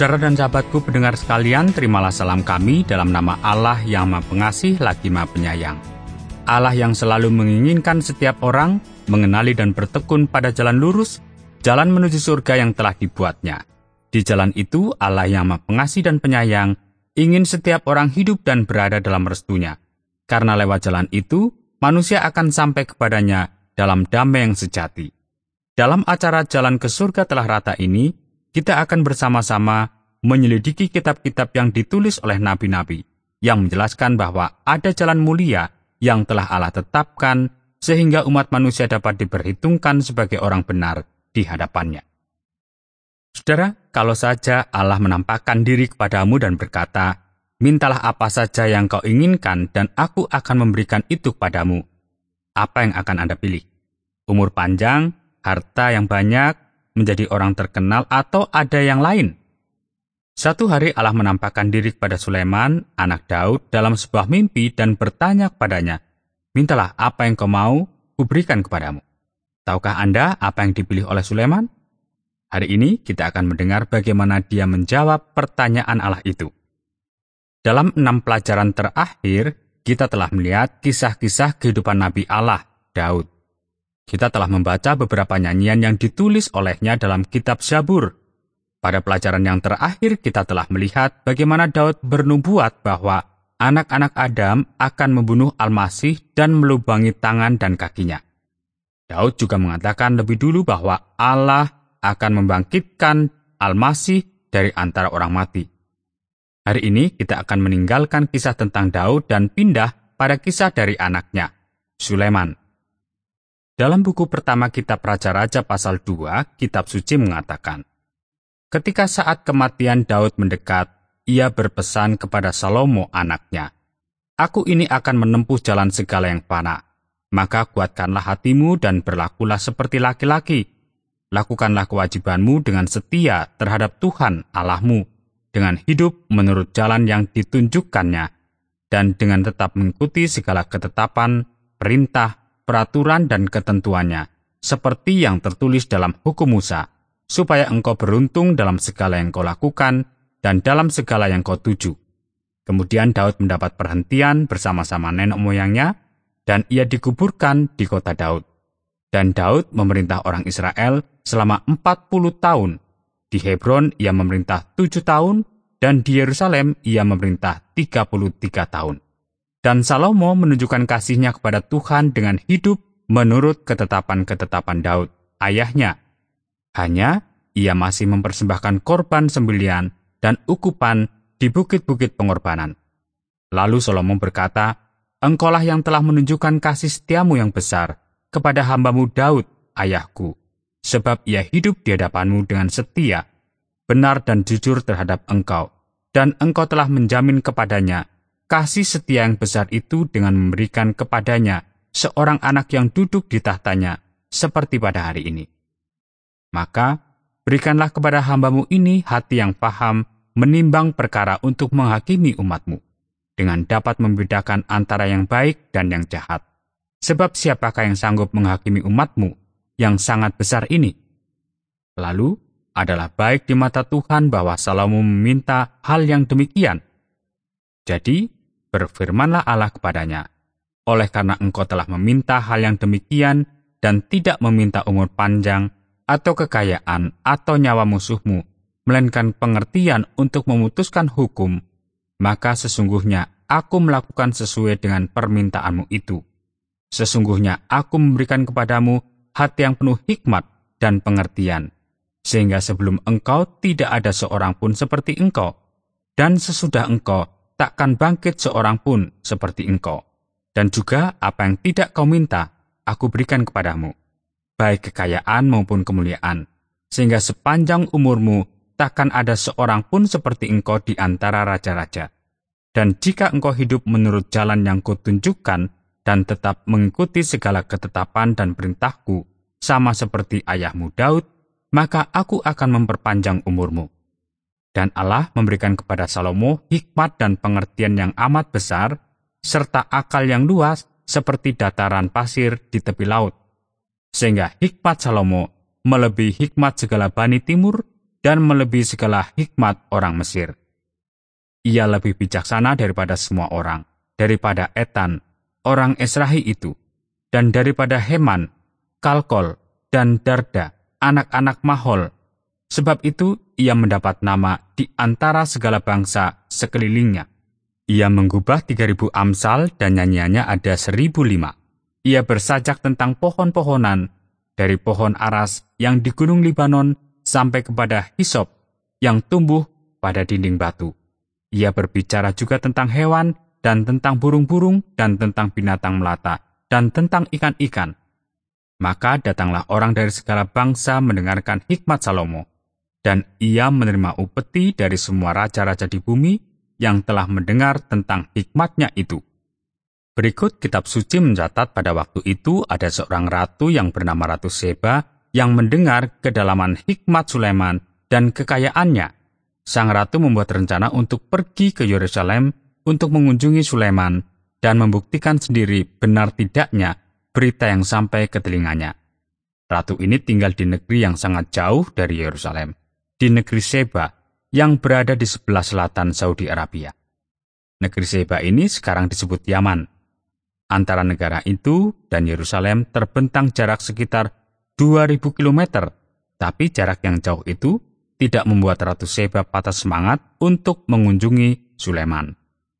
Saudara dan sahabatku pendengar sekalian, terimalah salam kami dalam nama Allah yang Maha Pengasih lagi Maha Penyayang. Allah yang selalu menginginkan setiap orang mengenali dan bertekun pada jalan lurus, jalan menuju surga yang telah dibuatnya. Di jalan itu, Allah yang Maha Pengasih dan Penyayang ingin setiap orang hidup dan berada dalam restunya. Karena lewat jalan itu, manusia akan sampai kepadanya dalam damai yang sejati. Dalam acara Jalan ke Surga Telah Rata ini, kita akan bersama-sama menyelidiki kitab-kitab yang ditulis oleh nabi-nabi, yang menjelaskan bahwa ada jalan mulia yang telah Allah tetapkan, sehingga umat manusia dapat diperhitungkan sebagai orang benar di hadapannya. Saudara, kalau saja Allah menampakkan diri kepadamu dan berkata, "Mintalah apa saja yang kau inginkan dan aku akan memberikan itu kepadamu." Apa yang akan Anda pilih? Umur panjang, harta yang banyak, menjadi orang terkenal, atau ada yang lain? Satu hari Allah menampakkan diri kepada Sulaiman, anak Daud, dalam sebuah mimpi dan bertanya kepadanya, "Mintalah apa yang kau mau, kuberikan kepadamu." Tahukah Anda apa yang dipilih oleh Sulaiman? Hari ini kita akan mendengar bagaimana dia menjawab pertanyaan Allah itu. Dalam 6 pelajaran terakhir, kita telah melihat kisah-kisah kehidupan Nabi Allah, Daud. Kita telah membaca beberapa nyanyian yang ditulis olehnya dalam kitab Zabur. Pada pelajaran yang terakhir, kita telah melihat bagaimana Daud bernubuat bahwa anak-anak Adam akan membunuh Al-Masih dan melubangi tangan dan kakinya. Daud juga mengatakan lebih dulu bahwa Allah akan membangkitkan Al-Masih dari antara orang mati. Hari ini kita akan meninggalkan kisah tentang Daud dan pindah pada kisah dari anaknya, Sulaiman. Dalam buku pertama kitab Raja-Raja pasal 2, kitab suci mengatakan, ketika saat kematian Daud mendekat, ia berpesan kepada Salomo anaknya, "Aku ini akan menempuh jalan segala yang fana. Maka kuatkanlah hatimu dan berlakulah seperti laki-laki. Lakukanlah kewajibanmu dengan setia terhadap Tuhan Allahmu, dengan hidup menurut jalan yang ditunjukkannya, dan dengan tetap mengikuti segala ketetapan, perintah, peraturan dan ketentuannya, seperti yang tertulis dalam hukum Musa, supaya engkau beruntung dalam segala yang kau lakukan dan dalam segala yang kau tuju." Kemudian Daud mendapat perhentian bersama-sama nenek moyangnya, dan ia dikuburkan di kota Daud. Dan Daud memerintah orang Israel selama 40 tahun. Di Hebron ia memerintah 7 tahun, dan di Yerusalem ia memerintah 33 tahun. Dan Salomo menunjukkan kasihnya kepada Tuhan dengan hidup menurut ketetapan-ketetapan Daud, ayahnya. Hanya ia masih mempersembahkan korban sembelihan dan ukupan di bukit-bukit pengorbanan. Lalu Salomo berkata, "Engkaulah yang telah menunjukkan kasih setiamu yang besar kepada hambamu Daud, ayahku, sebab ia hidup di hadapanmu dengan setia, benar dan jujur terhadap engkau, dan engkau telah menjamin kepadanya kasih setia yang besar itu dengan memberikan kepadanya seorang anak yang duduk di tahtanya, seperti pada hari ini. Maka, berikanlah kepada hambamu ini hati yang paham menimbang perkara untuk menghakimi umatmu, dengan dapat membedakan antara yang baik dan yang jahat. Sebab siapakah yang sanggup menghakimi umatmu yang sangat besar ini?" Lalu, adalah baik di mata Tuhan bahwa Salomo meminta hal yang demikian. Jadi, berfirmanlah Allah kepadanya, "Oleh karena engkau telah meminta hal yang demikian dan tidak meminta umur panjang atau kekayaan atau nyawa musuhmu, melainkan pengertian untuk memutuskan hukum, maka sesungguhnya aku melakukan sesuai dengan permintaanmu itu. Sesungguhnya aku memberikan kepadamu hati yang penuh hikmat dan pengertian, sehingga sebelum engkau tidak ada seorang pun seperti engkau, dan sesudah engkau takkan bangkit seorang pun seperti engkau. Dan juga apa yang tidak kau minta, aku berikan kepadamu, baik kekayaan maupun kemuliaan, sehingga sepanjang umurmu takkan ada seorang pun seperti engkau di antara raja-raja. Dan jika engkau hidup menurut jalan yang kutunjukkan dan tetap mengikuti segala ketetapan dan perintahku, sama seperti ayahmu Daud, maka aku akan memperpanjang umurmu." Dan Allah memberikan kepada Salomo hikmat dan pengertian yang amat besar, serta akal yang luas seperti dataran pasir di tepi laut. Sehingga hikmat Salomo melebihi hikmat segala bani timur dan melebihi segala hikmat orang Mesir. Ia lebih bijaksana daripada semua orang, daripada Etan, orang Esrahi itu, dan daripada Heman, Kalkol, dan Darda, anak-anak Mahol. Sebab itu ia mendapat nama di antara segala bangsa sekelilingnya. Ia menggubah 3.000 amsal dan nyanyiannya ada 1.005. Ia bersajak tentang pohon-pohonan, dari pohon aras yang di gunung Libanon sampai kepada hisop yang tumbuh pada dinding batu. Ia berbicara juga tentang hewan dan tentang burung-burung dan tentang binatang melata dan tentang ikan-ikan. Maka datanglah orang dari segala bangsa mendengarkan hikmat Salomo, dan ia menerima upeti dari semua raja-raja di bumi yang telah mendengar tentang hikmatnya itu. Berikut kitab suci mencatat pada waktu itu ada seorang ratu yang bernama Ratu Seba yang mendengar kedalaman hikmat Sulaiman dan kekayaannya. Sang ratu membuat rencana untuk pergi ke Yerusalem untuk mengunjungi Sulaiman dan membuktikan sendiri benar tidaknya berita yang sampai ke telinganya. Ratu ini tinggal di negeri yang sangat jauh dari Yerusalem, di negeri Seba yang berada di sebelah selatan Saudi Arabia. Negeri Seba ini sekarang disebut Yaman. Antara negara itu dan Yerusalem terbentang jarak sekitar 2.000 km, tapi jarak yang jauh itu tidak membuat Ratu Seba patah semangat untuk mengunjungi Sulaiman.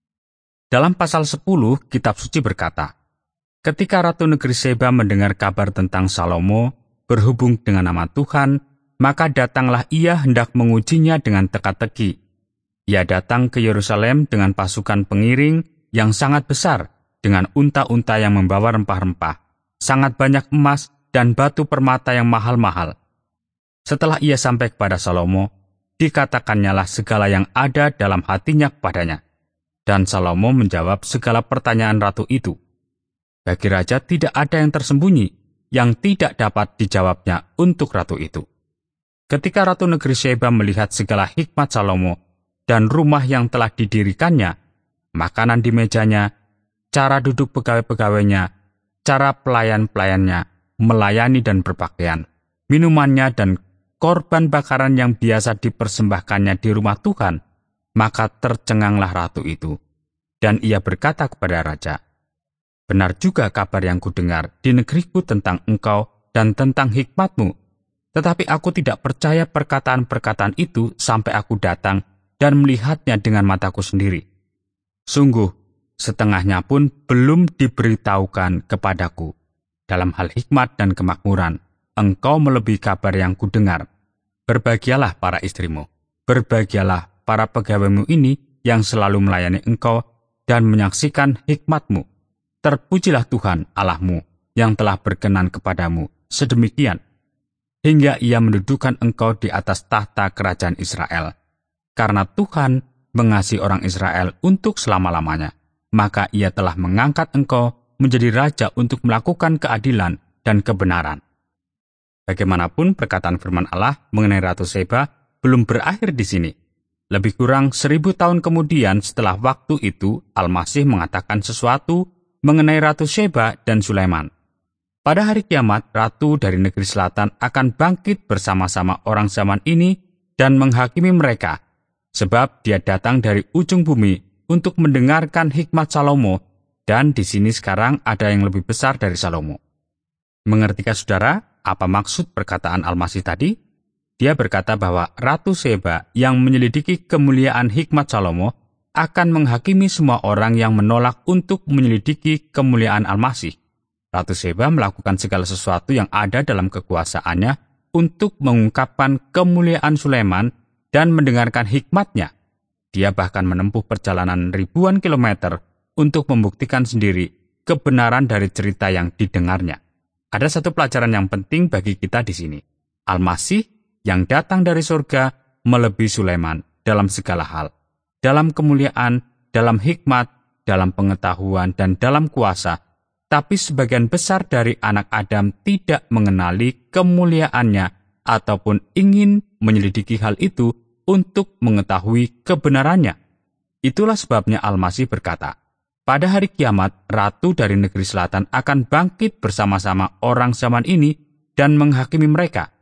Dalam pasal 10, kitab suci berkata, ketika Ratu Negeri Seba mendengar kabar tentang Salomo berhubung dengan nama Tuhan, maka datanglah ia hendak mengujinya dengan teka-teki. Ia datang ke Yerusalem dengan pasukan pengiring yang sangat besar, dengan unta-unta yang membawa rempah-rempah, sangat banyak emas dan batu permata yang mahal-mahal. Setelah ia sampai kepada Salomo, dikatakannya segala yang ada dalam hatinya kepadanya. Dan Salomo menjawab segala pertanyaan ratu itu. Bagi raja tidak ada yang tersembunyi, yang tidak dapat dijawabnya untuk ratu itu. Ketika Ratu Negeri Seba melihat segala hikmat Salomo dan rumah yang telah didirikannya, makanan di mejanya, cara duduk pegawai-pegawainya, cara pelayan-pelayannya, melayani dan berpakaian, minumannya dan korban bakaran yang biasa dipersembahkannya di rumah Tuhan, maka tercenganglah ratu itu. Dan ia berkata kepada raja, benar juga kabar yang kudengar di negeriku tentang engkau dan tentang hikmatmu, tetapi aku tidak percaya perkataan-perkataan itu sampai aku datang dan melihatnya dengan mataku sendiri. Sungguh, setengahnya pun belum diberitahukan kepadaku. Dalam hal hikmat dan kemakmuran, engkau melebihi kabar yang kudengar. Berbahagialah para istrimu, berbahagialah para pegawaimu ini yang selalu melayani engkau dan menyaksikan hikmatmu. Terpujilah Tuhan Allahmu yang telah berkenan kepadamu sedemikian, hingga ia mendudukan engkau di atas tahta kerajaan Israel. Karena Tuhan mengasihi orang Israel untuk selama-lamanya, maka ia telah mengangkat engkau menjadi raja untuk melakukan keadilan dan kebenaran. Bagaimanapun perkataan firman Allah mengenai Ratu Seba belum berakhir di sini. Lebih kurang 1000 tahun kemudian setelah waktu itu, Al-Masih mengatakan sesuatu mengenai Ratu Seba dan Sulaiman. Pada hari kiamat, ratu dari negeri selatan akan bangkit bersama-sama orang zaman ini dan menghakimi mereka, sebab dia datang dari ujung bumi untuk mendengarkan hikmat Salomo, dan di sini sekarang ada yang lebih besar dari Salomo. Mengertikah saudara apa maksud perkataan Al-Masih tadi? Dia berkata bahwa Ratu Seba yang menyelidiki kemuliaan hikmat Salomo akan menghakimi semua orang yang menolak untuk menyelidiki kemuliaan Al-Masih. Ratu Seba melakukan segala sesuatu yang ada dalam kekuasaannya untuk mengungkapkan kemuliaan Sulaiman dan mendengarkan hikmatnya. Dia bahkan menempuh perjalanan ribuan kilometer untuk membuktikan sendiri kebenaran dari cerita yang didengarnya. Ada satu pelajaran yang penting bagi kita di sini. Al-Masih yang datang dari surga melebihi Sulaiman dalam segala hal. Dalam kemuliaan, dalam hikmat, dalam pengetahuan, dan dalam kuasa. Tapi sebagian besar dari anak Adam tidak mengenali kemuliaannya ataupun ingin menyelidiki hal itu untuk mengetahui kebenarannya. Itulah sebabnya Al-Masih berkata, pada hari kiamat, ratu dari negeri selatan akan bangkit bersama-sama orang zaman ini dan menghakimi mereka.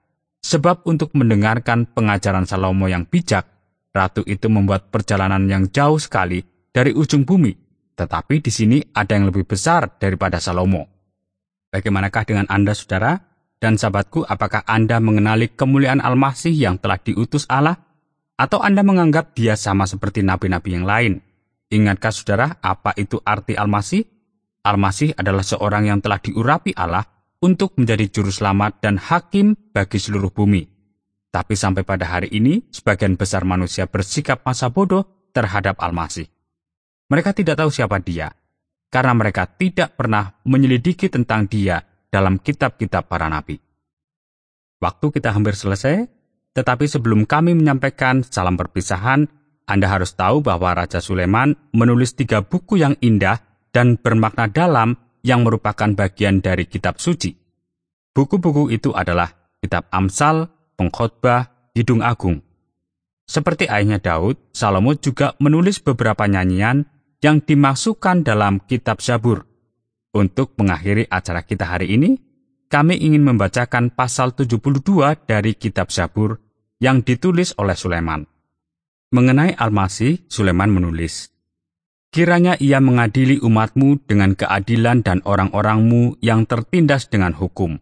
Sebab untuk mendengarkan pengajaran Salomo yang bijak, ratu itu membuat perjalanan yang jauh sekali dari ujung bumi. Tetapi di sini ada yang lebih besar daripada Salomo. Bagaimanakah dengan Anda, saudara? Dan sahabatku, apakah Anda mengenali kemuliaan Al-Masih yang telah diutus Allah? Atau Anda menganggap dia sama seperti nabi-nabi yang lain? Ingatkah saudara apa itu arti Al-Masih? Al-Masih adalah seorang yang telah diurapi Allah untuk menjadi juru selamat dan hakim bagi seluruh bumi. Tapi sampai pada hari ini, sebagian besar manusia bersikap masa bodoh terhadap Al-Masih. Mereka tidak tahu siapa dia, karena mereka tidak pernah menyelidiki tentang dia dalam kitab-kitab para nabi. Waktu kita hampir selesai, tetapi sebelum kami menyampaikan salam perpisahan, Anda harus tahu bahwa Raja Sulaiman menulis 3 buku yang indah dan bermakna dalam yang merupakan bagian dari kitab suci. Buku-buku itu adalah kitab Amsal, Pengkhotbah, Kidung Agung. Seperti ayahnya Daud, Salomo juga menulis beberapa nyanyian yang dimasukkan dalam kitab Zabur. Untuk mengakhiri acara kita hari ini, kami ingin membacakan pasal 72 dari kitab Zabur yang ditulis oleh Sulaiman. Mengenai Al-Masih, Sulaiman menulis, "Kiranya ia mengadili umatmu dengan keadilan dan orang-orangmu yang tertindas dengan hukum.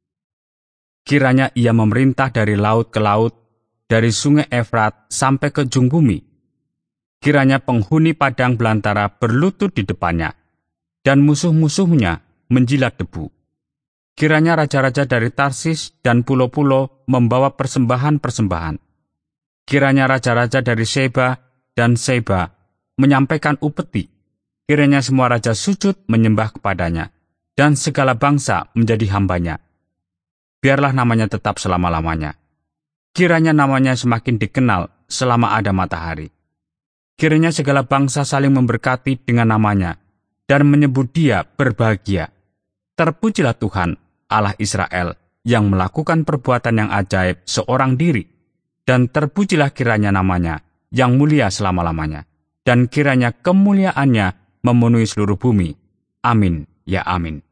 Kiranya ia memerintah dari laut ke laut, dari sungai Efrat sampai ke ujung bumi. Kiranya penghuni padang belantara berlutut di depannya, dan musuh-musuhnya menjilat debu. Kiranya raja-raja dari Tarsis dan pulau-pulau membawa persembahan-persembahan. Kiranya raja-raja dari Seba dan Seba menyampaikan upeti. Kiranya semua raja sujud menyembah kepadanya, dan segala bangsa menjadi hambanya. Biarlah namanya tetap selama-lamanya. Kiranya namanya semakin dikenal selama ada matahari. Kiranya segala bangsa saling memberkati dengan namanya, dan menyebut dia berbahagia. Terpujilah Tuhan, Allah Israel, yang melakukan perbuatan yang ajaib seorang diri, dan terpujilah kiranya namanya, yang mulia selama-lamanya. Dan kiranya kemuliaannya memenuhi seluruh bumi. Amin, ya amin."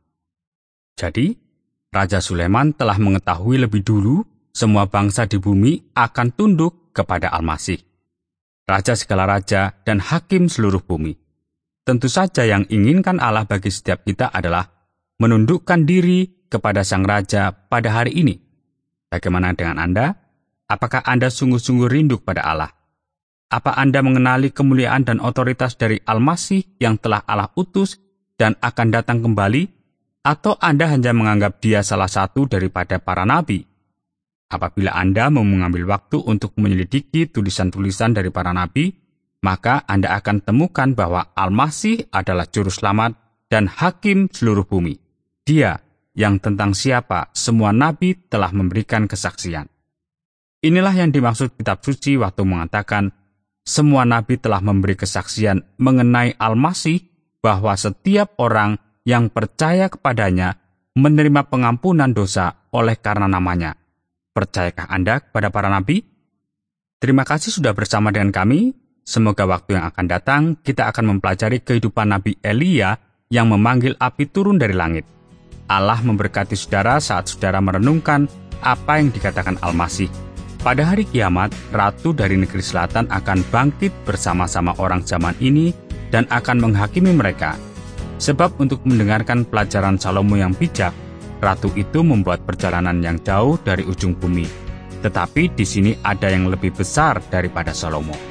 Jadi, Raja Sulaiman telah mengetahui lebih dulu semua bangsa di bumi akan tunduk kepada Al-Masih, Raja segala raja dan hakim seluruh bumi. Tentu saja yang inginkan Allah bagi setiap kita adalah menundukkan diri kepada Sang Raja pada hari ini. Bagaimana dengan Anda? Apakah Anda sungguh-sungguh rindu kepada Allah? Apa Anda mengenali kemuliaan dan otoritas dari Al-Masih yang telah Allah utus dan akan datang kembali? Atau Anda hanya menganggap dia salah satu daripada para nabi? Apabila Anda mau mengambil waktu untuk menyelidiki tulisan-tulisan dari para nabi, maka Anda akan temukan bahwa Al-Masih adalah juru selamat dan hakim seluruh bumi. Dia yang tentang siapa semua nabi telah memberikan kesaksian. Inilah yang dimaksud kitab suci waktu mengatakan, semua nabi telah memberi kesaksian mengenai Al-Masih bahwa setiap orang yang percaya kepadanya menerima pengampunan dosa oleh karena namanya. Percayakah Anda kepada para nabi? Terima kasih sudah bersama dengan kami. Semoga waktu yang akan datang kita akan mempelajari kehidupan Nabi Elia yang memanggil api turun dari langit. Allah memberkati saudara saat saudara merenungkan apa yang dikatakan Al-Masih. Pada hari kiamat, ratu dari negeri selatan akan bangkit bersama-sama orang zaman ini dan akan menghakimi mereka. Sebab untuk mendengarkan pelajaran Salomo yang bijak, ratu itu membuat perjalanan yang jauh dari ujung bumi. Tetapi di sini ada yang lebih besar daripada Salomo.